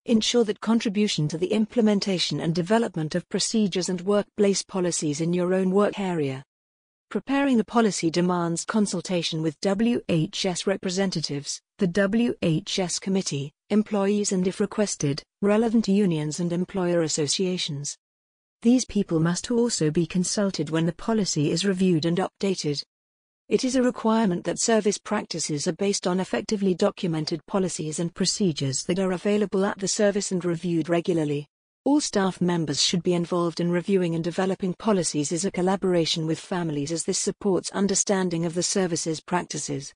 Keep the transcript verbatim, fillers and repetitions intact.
Ensure that contribution to the implementation and development of procedures and workplace policies in your own work area. Preparing the policy demands consultation with W H S representatives, the W H S committee, employees and if requested, relevant unions and employer associations. These people must also be consulted when the policy is reviewed and updated. It is a requirement that service practices are based on effectively documented policies and procedures that are available at the service and reviewed regularly. All staff members should be involved in reviewing and developing policies as a collaboration with families, as this supports understanding of the service's practices.